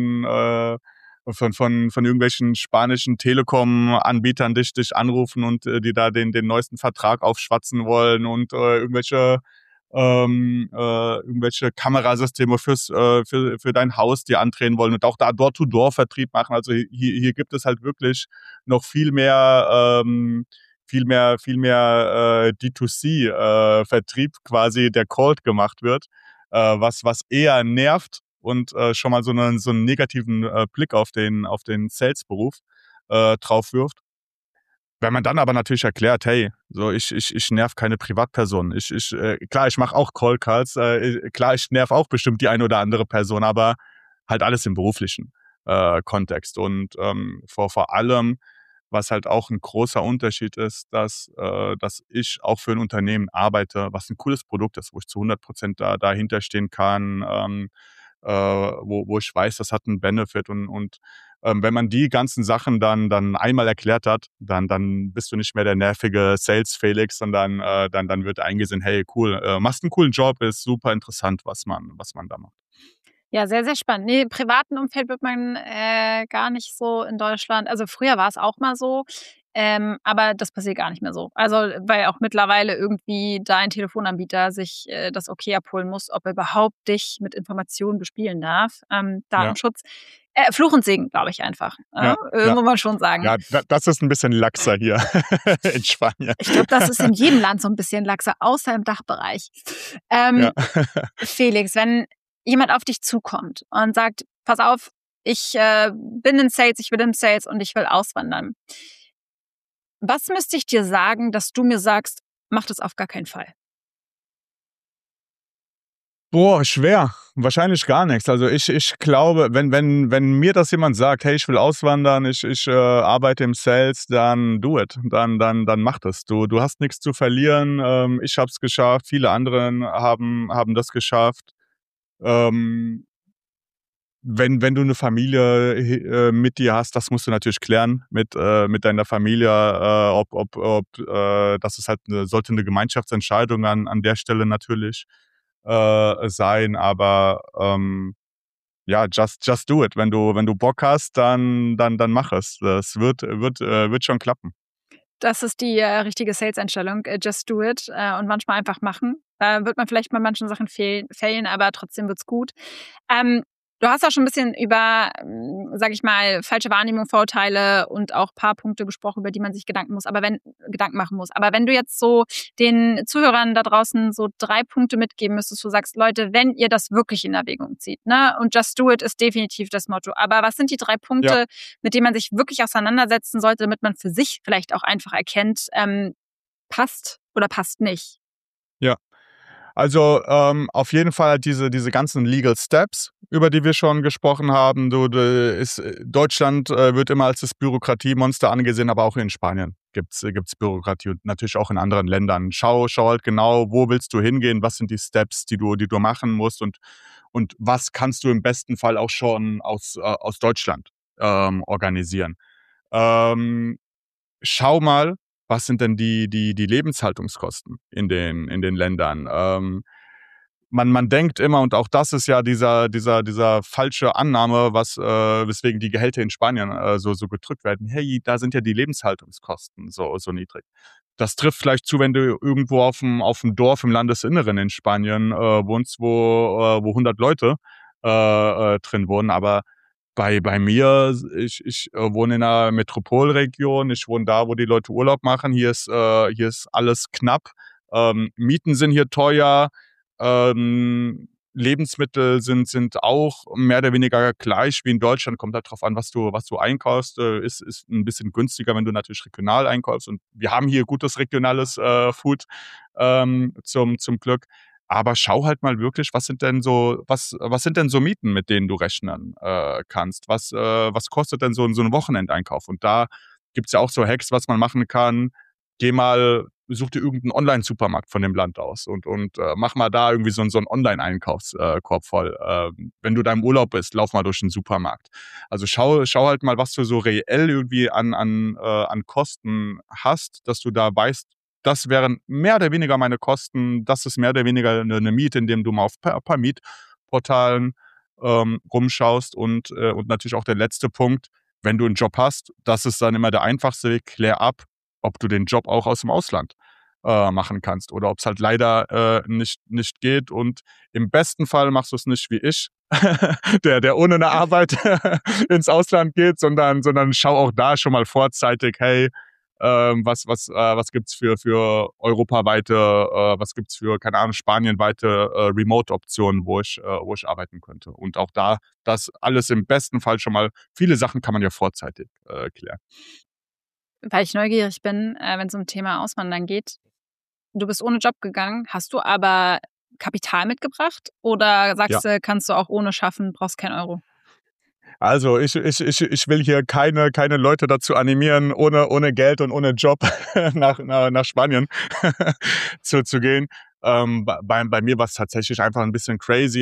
von irgendwelchen spanischen Telekom-Anbietern dich anrufen und, dir da den neuesten Vertrag aufschwatzen wollen und, irgendwelche Kamerasysteme für dein Haus dir andrehen wollen und auch da Door-to-Door-Vertrieb machen. Also, hier gibt es halt wirklich noch viel mehr D2C, Vertrieb quasi, der cold gemacht wird, was eher nervt und, schon mal so 'n negativen, Blick auf den Sales-Beruf, drauf wirft. Wenn man dann aber natürlich erklärt: „Hey, so ich nerv keine Privatperson. Klar, ich mache auch Cold Calls, klar, ich nerv auch bestimmt die eine oder andere Person, aber halt alles im beruflichen, Kontext." Und, vor allem, was halt auch 'n großer Unterschied ist, dass ich auch für 'n Unternehmen arbeite, was 'n cooles Produkt ist, wo ich zu 100% dahinter stehen kann, wo ich weiß, das hat 'n Benefit und wenn man die ganzen Sachen dann einmal erklärt hat, dann bist du nicht mehr der nervige Sales Felix, sondern, dann wird eingesehen: „Hey, cool, machst 'n coolen Job, ist super interessant, was man da macht." ja, sehr, sehr spannend. Ne, im privaten Umfeld wird man, gar nicht so in Deutschland, also, früher war es auch mal so, aber das passiert gar nicht mehr so. Also, weil auch mittlerweile irgendwie dein Telefonanbieter sich, das Okay abholen muss, ob er überhaupt dich mit Informationen bespielen darf. Ja, Datenschutz, Fluch und Segen, glaube ich einfach, ja, ja. muss man schon sagen. Ja, das ist 'n bisschen laxer hier in Spanien. Ich glaube, das ist in jedem Land so 'n bisschen laxer, außer im Dachbereich. Ja. Ähm, Felix, wenn jemand auf dich zukommt und sagt: „Pass auf, ich, bin in Sales, ich will in Sales und ich will auswandern." Was müsste ich dir sagen, dass du mir sagst: „Mach das auf gar keinen Fall?" Boah, schwer. Wahrscheinlich gar nichts. Also, ich glaube, wenn mir das jemand sagt: „Hey, ich will auswandern, ich arbeite im Sales", dann do it. Dann mach das. Du hast nichts zu verlieren. Ich habe es geschafft, viele anderen haben das geschafft. Ähm, wenn du eine Familie mit dir hast, das musst du natürlich klären mit deiner Familie, ob das ist halt 'ne sollte eine Gemeinschaftsentscheidung an der Stelle natürlich, sein, aber, ja, just do it. Wenn du Bock hast, dann mach es. Das wird schon klappen. Das ist die, richtige Sales-Einstellung, just do it, und manchmal einfach machen. Da wird man vielleicht bei manchen Sachen failen, aber trotzdem wird's gut. Ähm, Du hast ja schon ein bisschen über, sage ich mal, falsche Wahrnehmung, Vorurteile und auch paar Punkte gesprochen, über die man sich Gedanken machen muss. Aber wenn du jetzt so den Zuhörern da draußen so 3 Punkte mitgeben müsstest, wo du sagst: „Leute, wenn ihr das wirklich in Erwägung zieht", ne, und just do it ist definitiv das Motto. Aber was sind die 3 Ja, Punkte, mit denen man sich wirklich auseinandersetzen sollte, damit man für sich vielleicht auch einfach erkennt, passt oder passt nicht? ja. Also, auf jeden Fall halt diese ganzen Legal Steps, über die wir schon gesprochen haben. Deutschland, wird immer als das Bürokratiemonster angesehen, aber auch in Spanien gibt's Bürokratie und natürlich auch in anderen Ländern. Schau halt genau, wo willst du hingehen, was sind die Steps, die du machen musst und was kannst du im besten Fall auch schon aus Deutschland, organisieren. Ähm, Schau mal, was sind denn die Lebenshaltungskosten in den Ländern? Man denkt immer, und auch das ist ja dieser falsche Annahme, weswegen die Gehälter in Spanien, so gedrückt werden: „Hey, da sind ja die Lebenshaltungskosten so niedrig." Das trifft vielleicht zu, wenn du irgendwo auf 'm Dorf im Landesinneren in Spanien, wohnst, wo 100 Leute, drin wohnen, aber bei mir, ich wohne in 'ner Metropolregion. Ich wohne da, wo die Leute Urlaub machen. Hier ist alles knapp. Mieten sind hier teuer. Lebensmittel sind auch mehr oder weniger gleich wie in Deutschland. Kommt halt drauf an, was du einkaufst. Ist 'n bisschen günstiger, wenn du natürlich regional einkaufst. Und wir haben hier gutes regionales, Food, zum Glück. Aber schau halt mal wirklich, was sind denn so Mieten, mit denen du rechnen, kannst? Was kostet denn so 'n Wochenendeinkauf? Und da gibt's ja auch so Hacks, was man machen kann. Such dir irgend 'n Onlinesupermarkt von dem Land aus und mach mal da irgendwie so 'n Online-Einkaufskorb voll. Wenn du da im Urlaub bist, lauf mal durch 'n Supermarkt. Also, schau halt mal, was du so reell irgendwie an Kosten hast, dass du da weißt, das wären mehr oder weniger meine Kosten. Das ist mehr oder weniger 'ne Miete, indem du mal auf paar Mietportalen, rumschaust und natürlich auch der letzte Punkt, wenn du 'n Job hast, das ist dann immer der einfachste Weg, klär ab, ob du den Job auch aus dem Ausland, machen kannst oder ob's halt leider, nicht geht und im besten Fall machst du's nicht wie ich, der ohne 'ne Arbeit ins Ausland geht, sondern schau auch da schon mal vorzeitig: „Hey, was gibt's für europaweite, was gibt's für, keine Ahnung, spanienweite, Remote-Optionen, wo ich arbeiten könnte?“ Und auch da, das alles im besten Fall schon mal, viele Sachen kann man ja vorzeitig, klären. Weil ich neugierig bin, wenn es um Thema Auswandern geht. Du bist ohne Job gegangen, hast du aber Kapital mitgebracht oder Ja. sagst du, kannst du auch ohne schaffen, brauchst keinen Euro? Also, ich will hier keine Leute dazu animieren, ohne Geld und ohne Job nach Spanien zu gehen. Bei mir war's tatsächlich einfach ein bisschen crazy,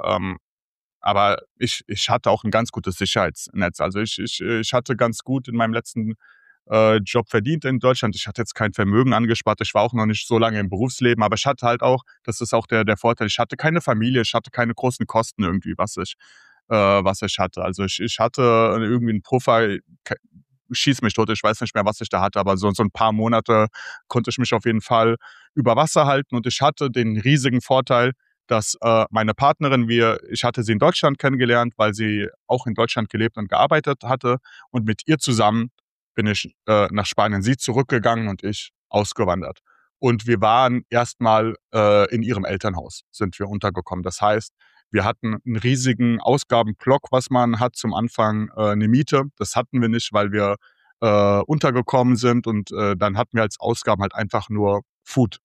aber ich hatte auch ein ganz gutes Sicherheitsnetz. Also, ich hatte ganz gut in meinem letzten, Job verdient in Deutschland. Ich hatte jetzt kein Vermögen angespart. Ich war auch noch nicht so lange im Berufsleben, aber ich hatte halt auch, das ist auch der Vorteil, ich hatte keine Familie, ich hatte keine großen Kosten irgendwie, was ich hatte. Also, ich hatte irgendwie 'n Puffer, k schieß mich tot, ich weiß nicht mehr, was ich da hatte, aber so 'n paar Monate konnte ich mich auf jeden Fall über Wasser halten und ich hatte den riesigen Vorteil, dass, meine Partnerin, ich hatte sie in Deutschland kennengelernt, weil sie auch in Deutschland gelebt und gearbeitet hatte und mit ihr zusammen bin ich, nach Spanien, sie zurückgegangen und ich ausgewandert. Und wir waren erst mal, in ihrem Elternhaus sind wir untergekommen. Das heißt, wir hatten 'n riesigen Ausgabenblock, was man hat zum Anfang, 'ne Miete. Das hatten wir nicht, weil wir, untergekommen sind und dann hatten wir als Ausgaben halt einfach nur Food.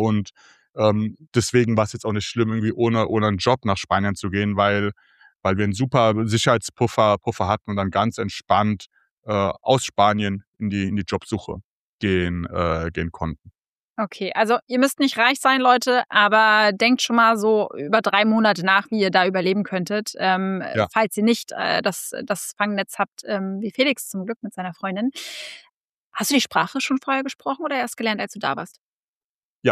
Deswegen war's jetzt auch nicht schlimm, irgendwie ohne 'n Job nach Spanien zu gehen, weil wir 'n super Sicherheitspuffer hatten und dann ganz entspannt, aus Spanien in die Jobsuche gehen konnten. Okay, also ihr müsst nicht reich sein, Leute, aber denkt schon mal so über 3 Monate nach, wie ihr da überleben könntet, Ja. falls ihr nicht, das Fangnetz habt, wie Felix zum Glück mit seiner Freundin. Hast du die Sprache schon vorher gesprochen oder erst gelernt, als du da warst? Ja,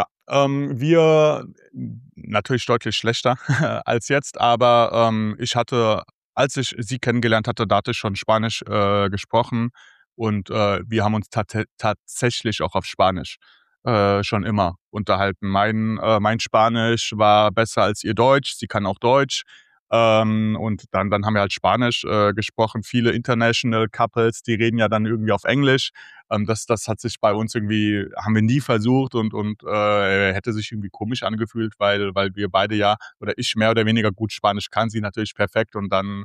wir natürlich deutlich schlechter als jetzt, aber, ich hatte, als ich sie kennengelernt hatte, da hatte ich schon Spanisch, gesprochen und wir haben uns tatsächlich auch auf Spanisch, schon immer unterhalten. Mein Spanisch war besser als ihr Deutsch, sie kann auch Deutsch, und dann haben wir halt Spanisch, gesprochen. Viele International Couples, die reden ja dann irgendwie auf Englisch. Das hat sich bei uns irgendwie, haben wir nie versucht und hätte sich irgendwie komisch angefühlt, weil wir beide ja oder ich mehr oder weniger gut Spanisch kann, sie natürlich perfekt und dann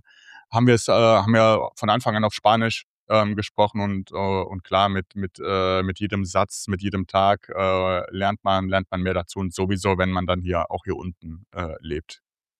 haben wir von Anfang an auf Spanisch, gesprochen und klar, mit jedem Satz, mit jedem Tag, lernt man mehr dazu und sowieso, wenn man dann hier unten, lebt.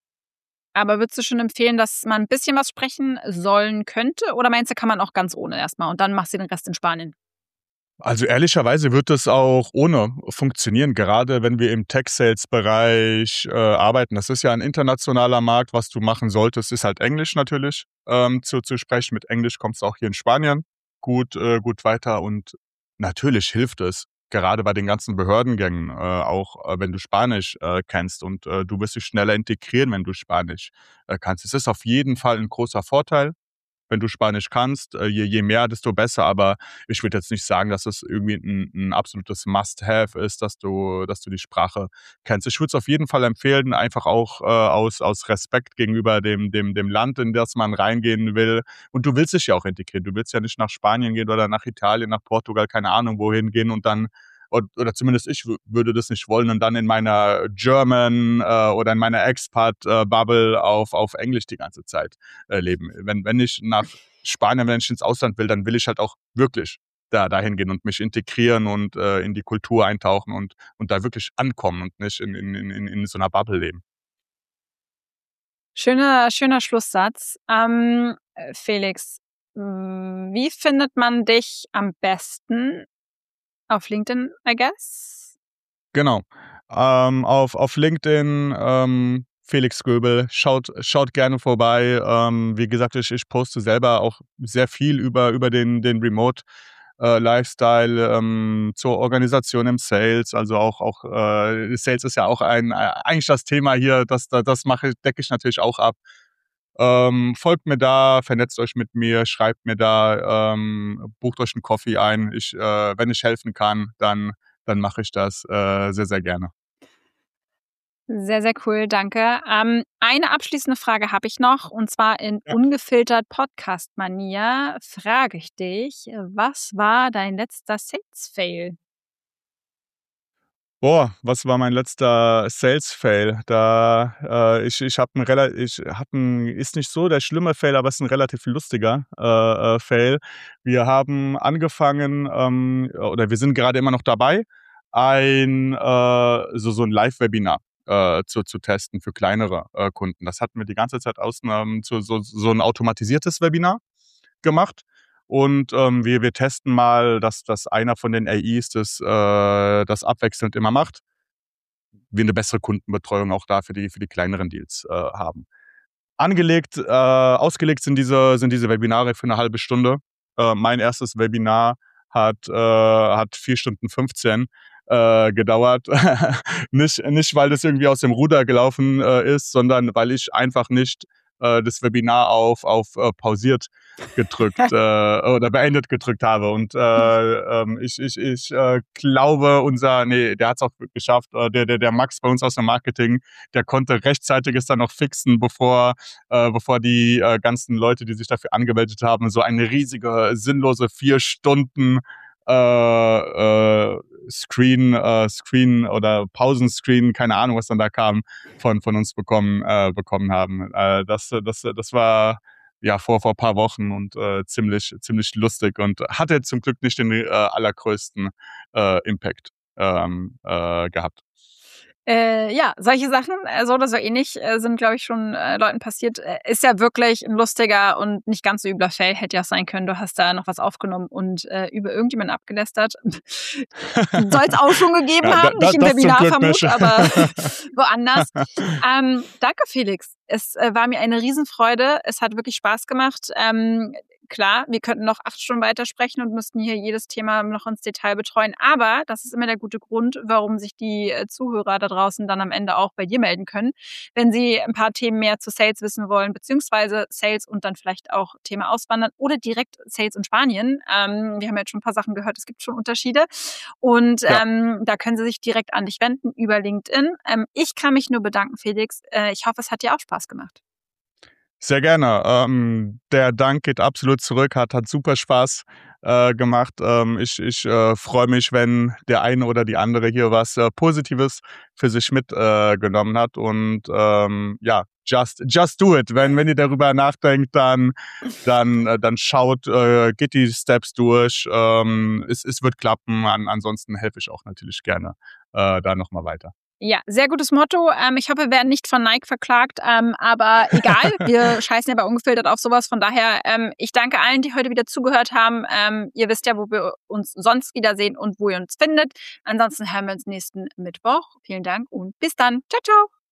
Aber würdest du schon empfehlen, dass man 'n bisschen was sprechen sollen könnte oder meinst du, kann man auch ganz ohne erst mal und dann machst du den Rest in Spanien? Also, ehrlicherweise wird es auch ohne funktionieren, gerade wenn wir im Tech-Sales-Bereich, arbeiten. Das ist ja ein internationaler Markt. Was du machen solltest, ist halt Englisch natürlich, zu sprechen. Mit Englisch kommst du auch hier in Spanien gut weiter und natürlich hilft es, gerade bei den ganzen Behördengängen, auch, wenn du Spanisch, kennst und du wirst dich schneller integrieren, wenn du Spanisch, kannst. Es ist auf jeden Fall ein großer Vorteil, wenn du Spanisch kannst. Je mehr, desto besser, aber ich würde jetzt nicht sagen, dass es irgendwie ein absolutes Must-have ist, dass du die Sprache kennst. Ich würde es auf jeden Fall empfehlen, einfach auch, aus Respekt gegenüber dem Land, in das man reingehen will. Und du willst dich ja auch integrieren. Du willst ja nicht nach Spanien gehen oder nach Italien, nach Portugal, keine Ahnung wohin gehen und dann oder zumindest ich würde das nicht wollen und dann in meiner German, oder in meiner Expat, Bubble auf Englisch die ganze Zeit leben. Wenn ich nach Spanien, wenn ich ins Ausland will, dann will ich halt auch wirklich dahin gehen und mich integrieren und in die Kultur eintauchen und da wirklich ankommen und nicht in so einer Bubble leben. Schöner Schlusssatz. Felix, wie findet man dich am besten? Auf LinkedIn, I guess? Genau. Auf LinkedIn, Felix Göbel, schaut gerne vorbei. Wie gesagt, ich poste selber auch sehr viel über den Remote Lifestyle, zur Organisation im Sales. Also auch Sales ist ja auch eigentlich das Thema hier, das decke ich natürlich auch ab. Folgt mir da, vernetzt euch mit mir, schreibt mir da, bucht euch 'n Coffee ein. Wenn ich helfen kann, dann mache ich das, sehr, sehr gerne. Sehr, sehr cool, danke. Eine abschließende Frage habe ich noch, und zwar in Ja. ungefiltert Podcast-Manier frage ich dich: Was war dein letzter Sales-Fail? Boah, was war mein letzter Sales-Fail? Ich habe 'n rela ich hatte 'n ist nicht so der schlimme Fail, aber ist 'n relativ lustiger, Fail. Wir haben angefangen, oder wir sind grade immer noch dabei, so 'n Live-Webinar, zu testen für kleinere, Kunden. Das hatten wir die ganze Zeit so 'n automatisiertes Webinar gemacht. Und wir testen mal, dass einer von den AIs das abwechselnd immer macht. Wir eine bessere Kundenbetreuung auch da für die kleineren Deals haben. Ausgelegt sind diese Webinare für eine halbe Stunde. Mein erstes Webinar hat 4 Stunden 15 gedauert. Nicht, weil das irgendwie aus dem Ruder gelaufen ist, sondern weil ich einfach nicht das Webinar auf pausiert gedrückt oder beendet gedrückt habe. Und ich glaube, der hat es auch geschafft. Der Max bei uns aus dem Marketing, der konnte rechtzeitig es dann noch fixen, bevor die ganzen Leute, die sich dafür angemeldet haben, so eine riesige, sinnlose 4 Stunden Screen oder Pausenscreen, keine Ahnung, was dann da kam, von uns bekommen haben. Das war ja vor ein paar Wochen und ziemlich lustig und hatte zum Glück nicht den allergrößten Impact gehabt. Ja, solche Sachen, so oder so ähnlich, sind, glaube ich, schon Leuten passiert. Ist ja wirklich ein lustiger und nicht ganz so übler Fail. Hätte ja auch sein können, du hast da noch was aufgenommen und über irgendjemanden abgelästert. Soll es auch schon gegeben Ja, haben, nicht im das zum Webinar Glück nicht. vermutlich, aber woanders. Danke, Felix. Es war mir eine Riesenfreude. Es hat wirklich Spaß gemacht. Klar, wir könnten noch 8 Stunden weitersprechen und müssten hier jedes Thema noch ins Detail betreuen. Aber das ist immer der gute Grund, warum sich die Zuhörer da draußen dann am Ende auch bei dir melden können, wenn sie ein paar Themen mehr zu Sales wissen wollen, beziehungsweise Sales und dann vielleicht auch Thema Auswandern oder direkt Sales in Spanien. Wir haben jetzt schon ein paar Sachen gehört, es gibt schon Unterschiede. Und Ja. da können sie sich direkt an dich wenden über LinkedIn. Ich kann mich nur bedanken, Felix. Ich hoffe, es hat dir auch Spaß gemacht. Sehr gerne. Der Dank geht absolut zurück, hat super Spaß gemacht. Ich freue mich, wenn der eine oder die andere hier was Positives für sich mitgenommen hat. Und ja, just do it. Wenn ihr darüber nachdenkt, dann schaut, geht die Steps durch. Es wird klappen. Ansonsten helfe ich auch natürlich gerne da nochmal weiter. Ja, sehr gutes Motto. Ich hoffe, wir werden nicht von Nike verklagt, aber egal, wir scheißen ja bei Ungefiltert auf sowas. Von daher, ich danke allen, die heute wieder zugehört haben. Ihr wisst ja, wo wir uns sonst wiedersehen und wo ihr uns findet. Ansonsten hören wir uns nächsten Mittwoch. Vielen Dank und bis dann. Ciao, ciao.